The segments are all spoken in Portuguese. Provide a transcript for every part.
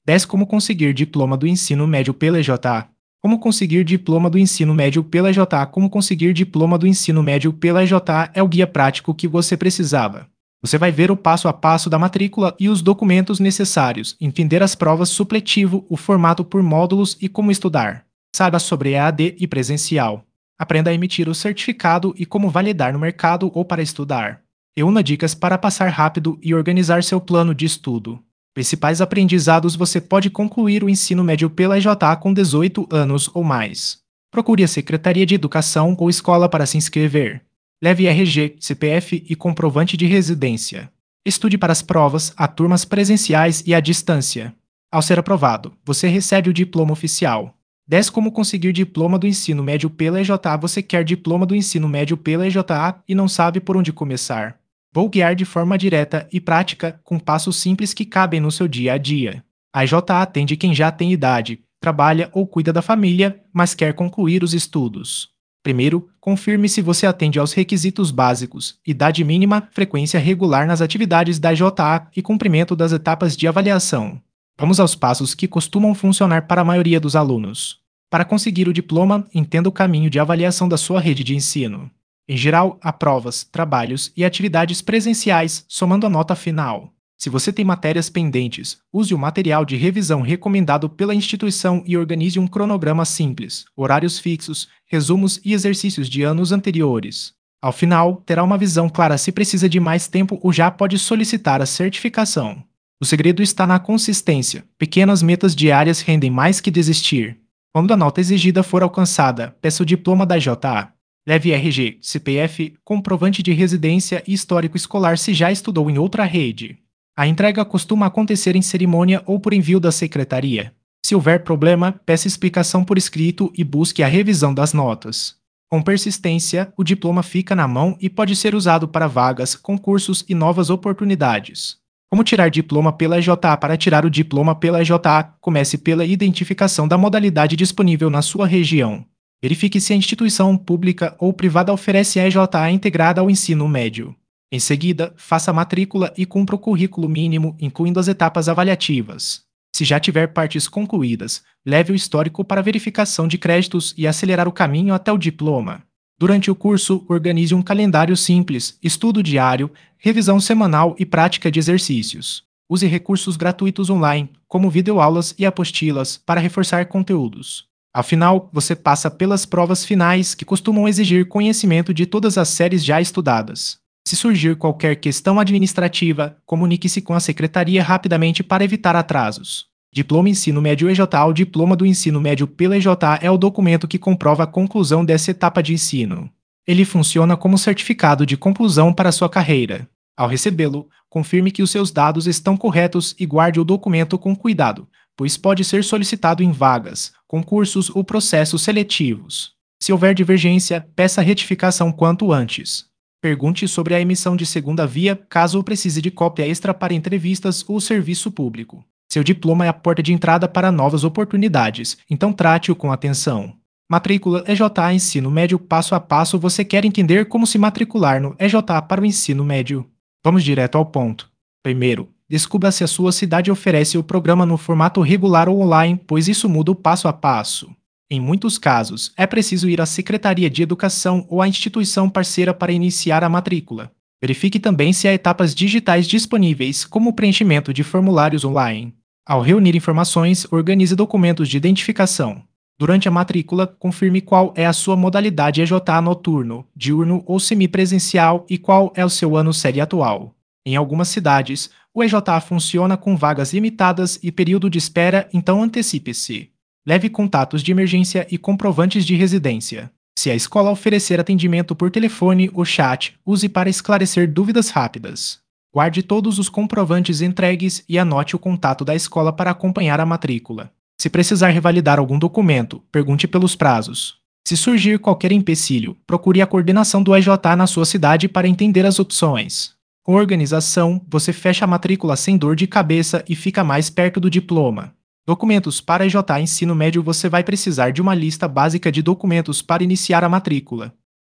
10. Como conseguir diploma do ensino médio pela EJA. Como conseguir diploma do ensino médio pela EJA. Como conseguir diploma do ensino médio pela EJA é o guia prático que você precisava. Você vai ver o passo a passo da matrícula e os documentos necessários, entender as provas supletivo, o formato por módulos e como estudar. Saiba sobre EAD e presencial. Aprenda a emitir o certificado e como validar no mercado ou para estudar. Reúna dicas para passar rápido e organizar seu plano de estudo. Principais aprendizados: você pode concluir o ensino médio pela EJA com 18 anos ou mais. Procure a Secretaria de Educação ou escola para se inscrever. Leve RG, CPF e comprovante de residência. Estude para as provas, há turmas presenciais e à distância. Ao ser aprovado, você recebe o diploma oficial. 10. Como conseguir diploma do ensino médio pela EJA. Você quer diploma do ensino médio pela EJA e não sabe por onde começar? Vou guiar de forma direta e prática, com passos simples que cabem no seu dia a dia. A EJA atende quem já tem idade, trabalha ou cuida da família, mas quer concluir os estudos. Primeiro, confirme se você atende aos requisitos básicos: idade mínima, frequência regular nas atividades da EJA e cumprimento das etapas de avaliação. Vamos aos passos que costumam funcionar para a maioria dos alunos. Para conseguir o diploma, entenda o caminho de avaliação da sua rede de ensino. Em geral, há provas, trabalhos e atividades presenciais, somando a nota final. Se você tem matérias pendentes, use o material de revisão recomendado pela instituição e organize um cronograma simples, horários fixos, resumos e exercícios de anos anteriores. Ao final, terá uma visão clara se precisa de mais tempo ou já pode solicitar a certificação. O segredo está na consistência. Pequenas metas diárias rendem mais que desistir. Quando a nota exigida for alcançada, peça o diploma da EJA. Leve RG, CPF, comprovante de residência e histórico escolar se já estudou em outra rede. A entrega costuma acontecer em cerimônia ou por envio da secretaria. Se houver problema, peça explicação por escrito e busque a revisão das notas. Com persistência, o diploma fica na mão e pode ser usado para vagas, concursos e novas oportunidades. Como tirar diploma pela EJA? Para tirar o diploma pela EJA, comece pela identificação da modalidade disponível na sua região. Verifique se a instituição pública ou privada oferece a EJA integrada ao ensino médio. Em seguida, faça a matrícula e cumpra o currículo mínimo, incluindo as etapas avaliativas. Se já tiver partes concluídas, leve o histórico para verificação de créditos e acelerar o caminho até o diploma. Durante o curso, organize um calendário simples, estudo diário, revisão semanal e prática de exercícios. Use recursos gratuitos online, como videoaulas e apostilas, para reforçar conteúdos. Afinal, você passa pelas provas finais, que costumam exigir conhecimento de todas as séries já estudadas. Se surgir qualquer questão administrativa, comunique-se com a secretaria rapidamente para evitar atrasos. Diploma Ensino Médio EJA. O diploma do ensino médio pela EJA é o documento que comprova a conclusão dessa etapa de ensino. Ele funciona como certificado de conclusão para sua carreira. Ao recebê-lo, confirme que os seus dados estão corretos e guarde o documento com cuidado, pois pode ser solicitado em vagas, concursos ou processos seletivos. Se houver divergência, peça retificação quanto antes. Pergunte sobre a emissão de segunda via, caso precise de cópia extra para entrevistas ou serviço público. Seu diploma é a porta de entrada para novas oportunidades, então trate-o com atenção. Matrícula EJA Ensino Médio passo a passo. Você quer entender como se matricular no EJA para o ensino médio? Vamos direto ao ponto. Primeiro, descubra se a sua cidade oferece o programa no formato regular ou online, pois isso muda o passo a passo. Em muitos casos, é preciso ir à Secretaria de Educação ou à instituição parceira para iniciar a matrícula. Verifique também se há etapas digitais disponíveis, como o preenchimento de formulários online. Ao reunir informações, organize documentos de identificação. Durante a matrícula, confirme qual é a sua modalidade EJA: noturno, diurno ou semipresencial e qual é o seu ano série atual. Em algumas cidades, o EJA funciona com vagas limitadas e período de espera, então antecipe-se. Leve contatos de emergência e comprovantes de residência. Se a escola oferecer atendimento por telefone ou chat, use para esclarecer dúvidas rápidas. Guarde todos os comprovantes entregues e anote o contato da escola para acompanhar a matrícula. Se precisar revalidar algum documento, pergunte pelos prazos. Se surgir qualquer empecilho, procure a coordenação do EJA na sua cidade para entender as opções. Com organização, você fecha a matrícula sem dor de cabeça e fica mais perto do diploma. Documentos para EJA Ensino Médio. Você vai precisar de uma lista básica de documentos para iniciar a matrícula.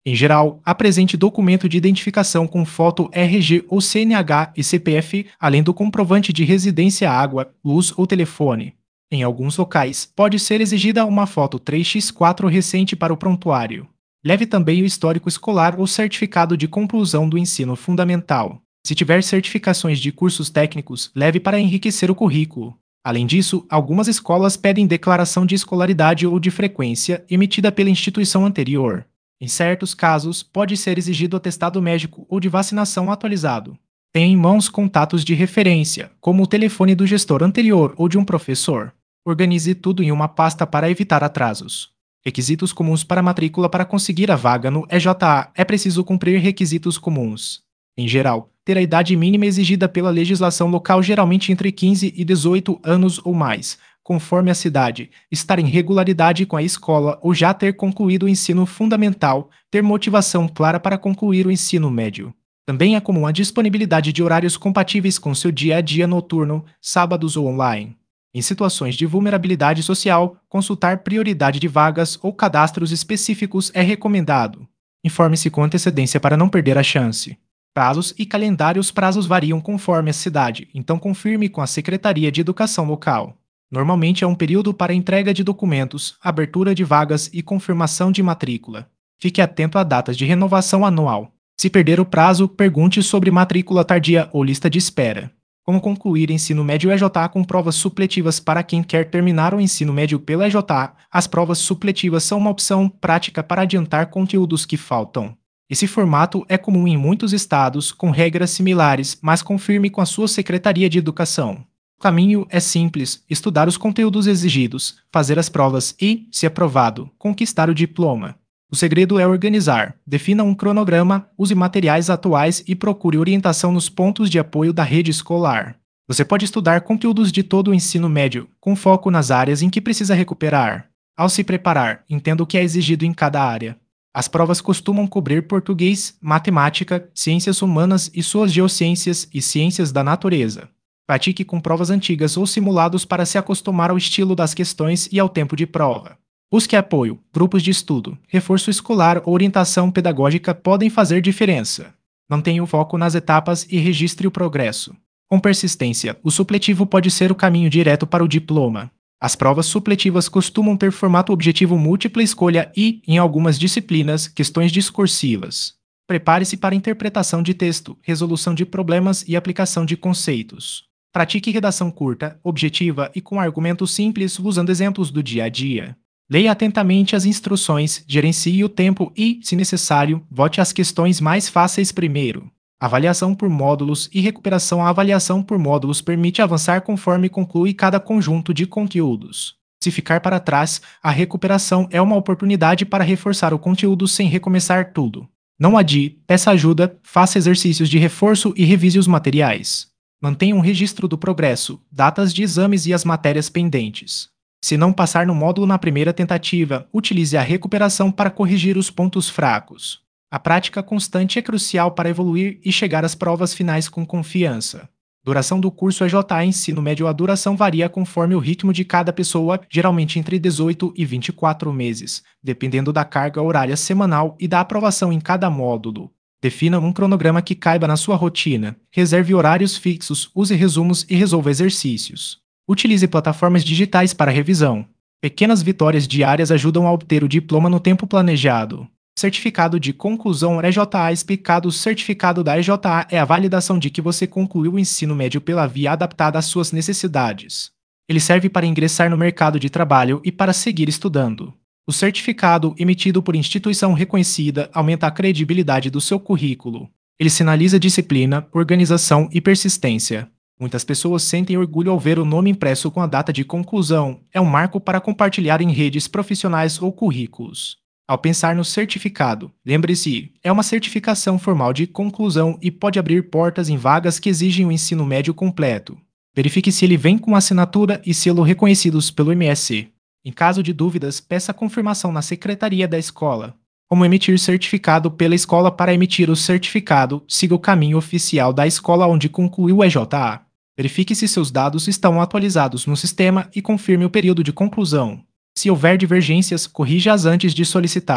Em geral, apresente documento de identificação com foto RG ou CNH e CPF, além do comprovante de residência, água, luz ou telefone. Em alguns locais, pode ser exigida uma foto 3x4 recente para o prontuário. Leve também o histórico escolar ou certificado de conclusão do ensino fundamental. Se tiver certificações de cursos técnicos, leve para enriquecer o currículo. Além disso, algumas escolas pedem declaração de escolaridade ou de frequência emitida pela instituição anterior. Em certos casos, pode ser exigido atestado médico ou de vacinação atualizado. Tenha em mãos contatos de referência, como o telefone do gestor anterior ou de um professor. Organize tudo em uma pasta para evitar atrasos. Requisitos comuns para matrícula. Para conseguir a vaga no EJA, é preciso cumprir requisitos comuns. Em geral, ter a idade mínima exigida pela legislação local, geralmente entre 15 e 18 anos ou mais, conforme a cidade, estar em regularidade com a escola ou já ter concluído o ensino fundamental, ter motivação clara para concluir o ensino médio. Também é comum a disponibilidade de horários compatíveis com seu dia a dia noturno, sábados ou online. Em situações de vulnerabilidade social, consultar prioridade de vagas ou cadastros específicos é recomendado. Informe-se com antecedência para não perder a chance. Prazos e calendário. Os prazos variam conforme a cidade, então confirme com a Secretaria de Educação local. Normalmente é um período para entrega de documentos, abertura de vagas e confirmação de matrícula. Fique atento a datas de renovação anual. Se perder o prazo, pergunte sobre matrícula tardia ou lista de espera. Como concluir ensino médio EJA com provas supletivas. Para quem quer terminar o ensino médio pela EJA, as provas supletivas são uma opção prática para adiantar conteúdos que faltam. Esse formato é comum em muitos estados, com regras similares, mas confirme com a sua Secretaria de Educação. O caminho é simples: estudar os conteúdos exigidos, fazer as provas e, se aprovado, conquistar o diploma. O segredo é organizar, defina um cronograma, use materiais atuais e procure orientação nos pontos de apoio da rede escolar. Você pode estudar conteúdos de todo o ensino médio, com foco nas áreas em que precisa recuperar. Ao se preparar, entenda o que é exigido em cada área. As provas costumam cobrir português, matemática, ciências humanas e suas geociências e ciências da natureza. Pratique com provas antigas ou simulados para se acostumar ao estilo das questões e ao tempo de prova. Busque apoio, grupos de estudo, reforço escolar ou orientação pedagógica podem fazer diferença. Mantenha o foco nas etapas e registre o progresso. Com persistência, o supletivo pode ser o caminho direto para o diploma. As provas supletivas costumam ter formato objetivo múltipla escolha e, em algumas disciplinas, questões discursivas. Prepare-se para interpretação de texto, resolução de problemas e aplicação de conceitos. Pratique redação curta, objetiva e com argumentos simples usando exemplos do dia a dia. Leia atentamente as instruções, gerencie o tempo e, se necessário, vote as questões mais fáceis primeiro. Avaliação por módulos e recuperação. A avaliação por módulos permite avançar conforme conclui cada conjunto de conteúdos. Se ficar para trás, a recuperação é uma oportunidade para reforçar o conteúdo sem recomeçar tudo. Não adie, peça ajuda, faça exercícios de reforço e revise os materiais. Mantenha um registro do progresso, datas de exames e as matérias pendentes. Se não passar no módulo na primeira tentativa, utilize a recuperação para corrigir os pontos fracos. A prática constante é crucial para evoluir e chegar às provas finais com confiança. Duração do curso EJA Ensino Médio. A duração varia conforme o ritmo de cada pessoa, geralmente entre 18 e 24 meses, dependendo da carga horária semanal e da aprovação em cada módulo. Defina um cronograma que caiba na sua rotina, reserve horários fixos, use resumos e resolva exercícios. Utilize plataformas digitais para revisão. Pequenas vitórias diárias ajudam a obter o diploma no tempo planejado. Certificado de conclusão EJA explicado. O certificado da EJA é a validação de que você concluiu o ensino médio pela via adaptada às suas necessidades. Ele serve para ingressar no mercado de trabalho e para seguir estudando. O certificado, emitido por instituição reconhecida, aumenta a credibilidade do seu currículo. Ele sinaliza disciplina, organização e persistência. Muitas pessoas sentem orgulho ao ver o nome impresso com a data de conclusão. É um marco para compartilhar em redes profissionais ou currículos. Ao pensar no certificado, lembre-se, é uma certificação formal de conclusão e pode abrir portas em vagas que exigem o ensino médio completo. Verifique se ele vem com assinatura e selo reconhecidos pelo MSc. Em caso de dúvidas, peça confirmação na secretaria da escola. Como emitir certificado pela escola? Para emitir o certificado, siga o caminho oficial da escola onde concluiu o EJA. Verifique se seus dados estão atualizados no sistema e confirme o período de conclusão. Se houver divergências, corrija-as antes de solicitar.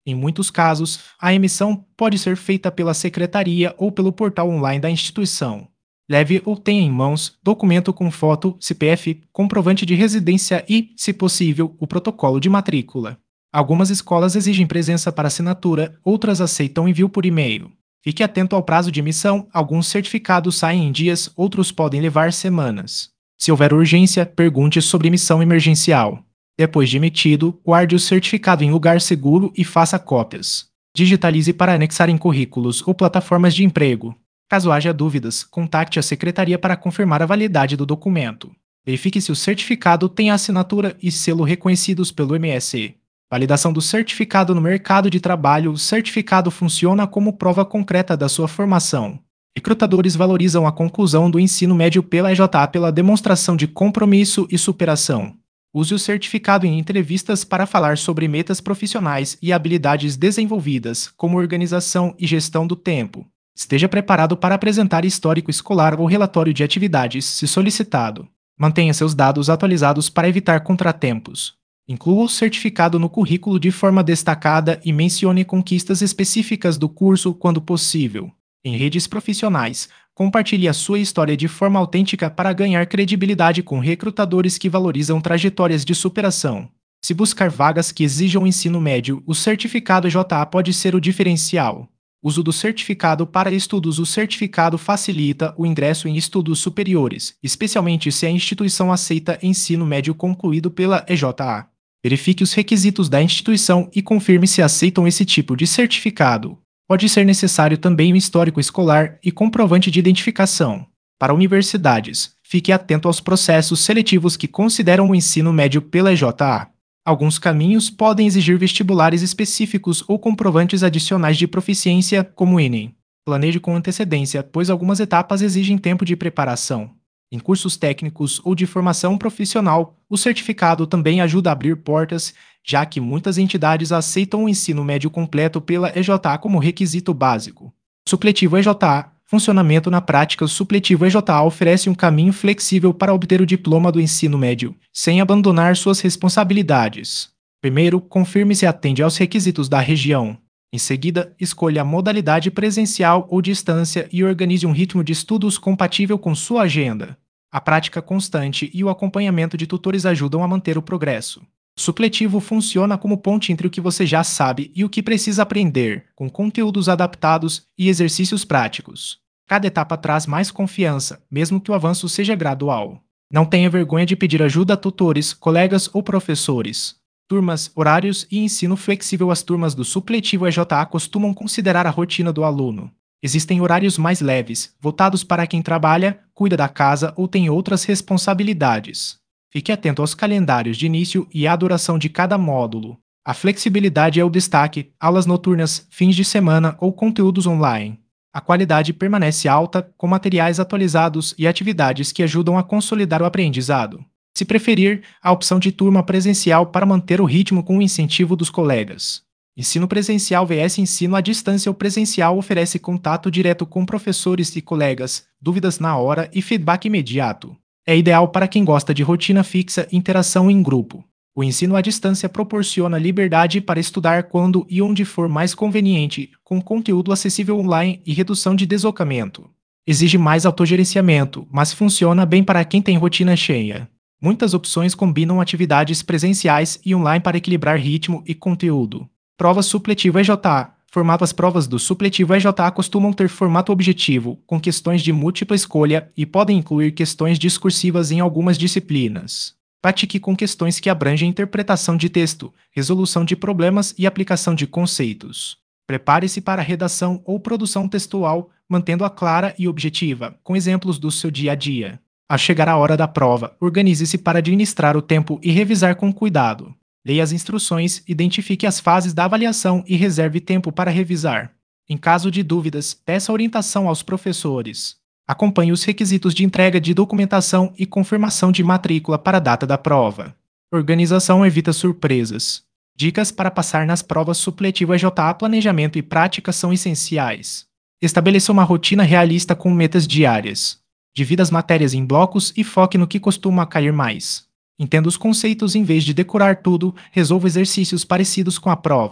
Em muitos casos, a emissão pode ser feita pela secretaria ou pelo portal online da instituição. Leve ou tenha em mãos documento com foto, CPF, comprovante de residência e, se possível, o protocolo de matrícula. Algumas escolas exigem presença para assinatura, outras aceitam envio por e-mail. Fique atento ao prazo de emissão, alguns certificados saem em dias, outros podem levar semanas. Se houver urgência, pergunte sobre emissão emergencial. Depois de emitido, guarde o certificado em lugar seguro e faça cópias. Digitalize para anexar em currículos ou plataformas de emprego. Caso haja dúvidas, contacte a secretaria para confirmar a validade do documento. Verifique se o certificado tem a assinatura e selo reconhecidos pelo MSE. Validação do certificado no mercado de trabalho. O certificado funciona como prova concreta da sua formação. Recrutadores valorizam a conclusão do ensino médio pela EJA pela demonstração de compromisso e superação. Use o certificado em entrevistas para falar sobre metas profissionais e habilidades desenvolvidas, como organização e gestão do tempo. Esteja preparado para apresentar histórico escolar ou relatório de atividades, se solicitado. Mantenha seus dados atualizados para evitar contratempos. Inclua o certificado no currículo de forma destacada e mencione conquistas específicas do curso quando possível. Em redes profissionais, compartilhe a sua história de forma autêntica para ganhar credibilidade com recrutadores que valorizam trajetórias de superação. Se buscar vagas que exijam ensino médio, o certificado EJA pode ser o diferencial. Uso do certificado para estudos. O certificado facilita o ingresso em estudos superiores, especialmente se a instituição aceita ensino médio concluído pela EJA. Verifique os requisitos da instituição e confirme se aceitam esse tipo de certificado. Pode ser necessário também um histórico escolar e comprovante de identificação. Para universidades, fique atento aos processos seletivos que consideram o ensino médio pela EJA. Alguns caminhos podem exigir vestibulares específicos ou comprovantes adicionais de proficiência, como o Enem. Planeje com antecedência, pois algumas etapas exigem tempo de preparação. Em cursos técnicos ou de formação profissional, o certificado também ajuda a abrir portas, já que muitas entidades aceitam o ensino médio completo pela EJA como requisito básico. Supletivo EJA. Funcionamento na prática. O supletivo EJA oferece um caminho flexível para obter o diploma do ensino médio, sem abandonar suas responsabilidades. Primeiro, confirme se atende aos requisitos da região. Em seguida, escolha a modalidade presencial ou distância e organize um ritmo de estudos compatível com sua agenda. A prática constante e o acompanhamento de tutores ajudam a manter o progresso. O supletivo funciona como ponte entre o que você já sabe e o que precisa aprender, com conteúdos adaptados e exercícios práticos. Cada etapa traz mais confiança, mesmo que o avanço seja gradual. Não tenha vergonha de pedir ajuda a tutores, colegas ou professores. Turmas, horários e ensino flexível. As turmas do supletivo EJA costumam considerar a rotina do aluno. Existem horários mais leves, voltados para quem trabalha, cuida da casa ou tem outras responsabilidades. Fique atento aos calendários de início e à duração de cada módulo. A flexibilidade é o destaque, aulas noturnas, fins de semana ou conteúdos online. A qualidade permanece alta, com materiais atualizados e atividades que ajudam a consolidar o aprendizado. Se preferir, a opção de turma presencial para manter o ritmo com o incentivo dos colegas. Ensino presencial vs ensino à distância. O presencial oferece contato direto com professores e colegas, dúvidas na hora e feedback imediato. É ideal para quem gosta de rotina fixa e interação em grupo. O ensino à distância proporciona liberdade para estudar quando e onde for mais conveniente, com conteúdo acessível online e redução de deslocamento. Exige mais autogerenciamento, mas funciona bem para quem tem rotina cheia. Muitas opções combinam atividades presenciais e online para equilibrar ritmo e conteúdo. Prova supletivo EJA. Formato. As provas do supletivo EJA costumam ter formato objetivo, com questões de múltipla escolha e podem incluir questões discursivas em algumas disciplinas. Pratique com questões que abrangem interpretação de texto, resolução de problemas e aplicação de conceitos. Prepare-se para redação ou produção textual, mantendo-a clara e objetiva, com exemplos do seu dia a dia. Ao chegar a hora da prova, organize-se para administrar o tempo e revisar com cuidado. Leia as instruções, identifique as fases da avaliação e reserve tempo para revisar. Em caso de dúvidas, peça orientação aos professores. Acompanhe os requisitos de entrega de documentação e confirmação de matrícula para a data da prova. Organização evita surpresas. Dicas para passar nas provas supletivo EJA. Planejamento e prática são essenciais. Estabeleça uma rotina realista com metas diárias. Divida as matérias em blocos e foque no que costuma cair mais. Entenda os conceitos em vez de decorar tudo, resolva exercícios parecidos com a prova.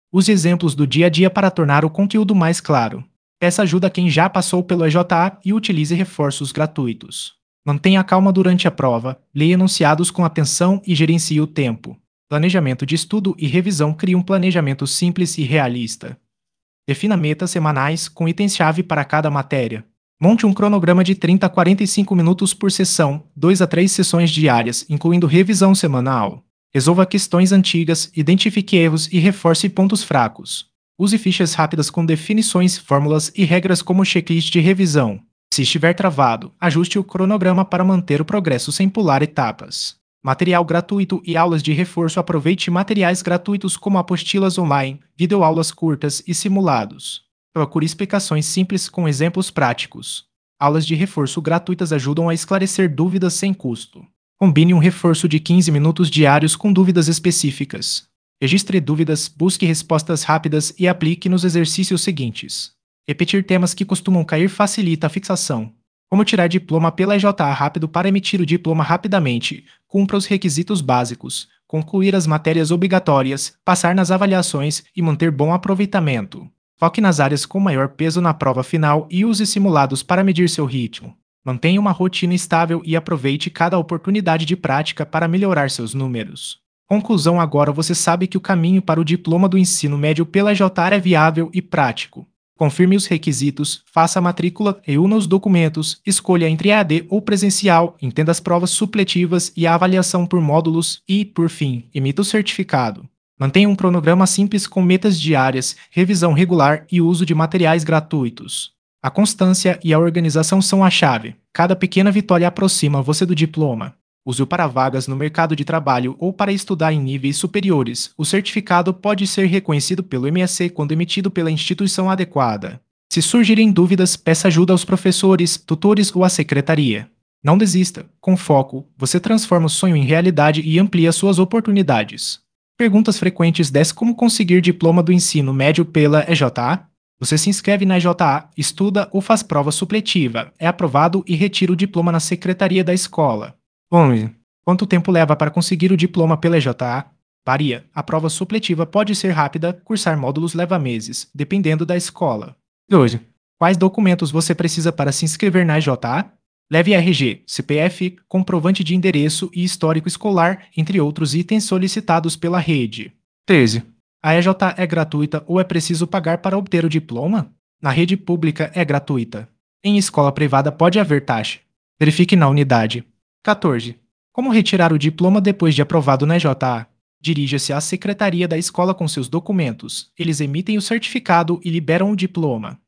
Use exemplos do dia a dia para tornar o conteúdo mais claro. Peça ajuda a quem já passou pelo EJA e utilize reforços gratuitos. Mantenha a calma durante a prova, leia enunciados com atenção e gerencie o tempo. Planejamento de estudo e revisão cria um planejamento simples e realista. Defina metas semanais com itens-chave para cada matéria. Monte um cronograma de 30 a 45 minutos por sessão, 2 a 3 sessões diárias, incluindo revisão semanal. Resolva questões antigas, identifique erros e reforce pontos fracos. Use fichas rápidas com definições, fórmulas e regras como checklist de revisão. Se estiver travado, ajuste o cronograma para manter o progresso sem pular etapas. Material gratuito e aulas de reforço. Aproveite materiais gratuitos como apostilas online, videoaulas curtas e simulados. Procure explicações simples com exemplos práticos. Aulas de reforço gratuitas ajudam a esclarecer dúvidas sem custo. Combine um reforço de 15 minutos diários com dúvidas específicas. Registre dúvidas, busque respostas rápidas e aplique nos exercícios seguintes. Repetir temas que costumam cair facilita a fixação. Como tirar diploma pela EJA rápido. Para emitir o diploma rapidamente, cumpra os requisitos básicos, concluir as matérias obrigatórias, passar nas avaliações e manter bom aproveitamento. Foque nas áreas com maior peso na prova final e use simulados para medir seu ritmo. Mantenha uma rotina estável e aproveite cada oportunidade de prática para melhorar seus números. Conclusão: agora você sabe que o caminho para o diploma do ensino médio pela EJA é viável e prático. Confirme os requisitos, faça a matrícula, reúna os documentos, escolha entre EAD ou presencial, entenda as provas supletivas e a avaliação por módulos e, por fim, emita o certificado. Mantenha um cronograma simples com metas diárias, revisão regular e uso de materiais gratuitos. A constância e a organização são a chave. Cada pequena vitória aproxima você do diploma. Use-o para vagas no mercado de trabalho ou para estudar em níveis superiores. O certificado pode ser reconhecido pelo MSc quando emitido pela instituição adequada. Se surgirem dúvidas, peça ajuda aos professores, tutores ou à secretaria. Não desista. Com foco, você transforma o sonho em realidade e amplia suas oportunidades. Perguntas frequentes: como conseguir diploma do ensino médio pela EJA? Você se inscreve na EJA, estuda ou faz prova supletiva, é aprovado e retira o diploma na secretaria da escola. 11. Quanto tempo leva para conseguir o diploma pela EJA? Varia. A prova supletiva pode ser rápida, cursar módulos leva meses, dependendo da escola. 12. Quais documentos você precisa para se inscrever na EJA? Leve RG, CPF, comprovante de endereço e histórico escolar, entre outros itens solicitados pela rede. 13. A EJA é gratuita ou é preciso pagar para obter o diploma? Na rede pública é gratuita. Em escola privada pode haver taxa. Verifique na unidade. 14. Como retirar o diploma depois de aprovado na EJA? Dirija-se à secretaria da escola com seus documentos. Eles emitem o certificado e liberam o diploma.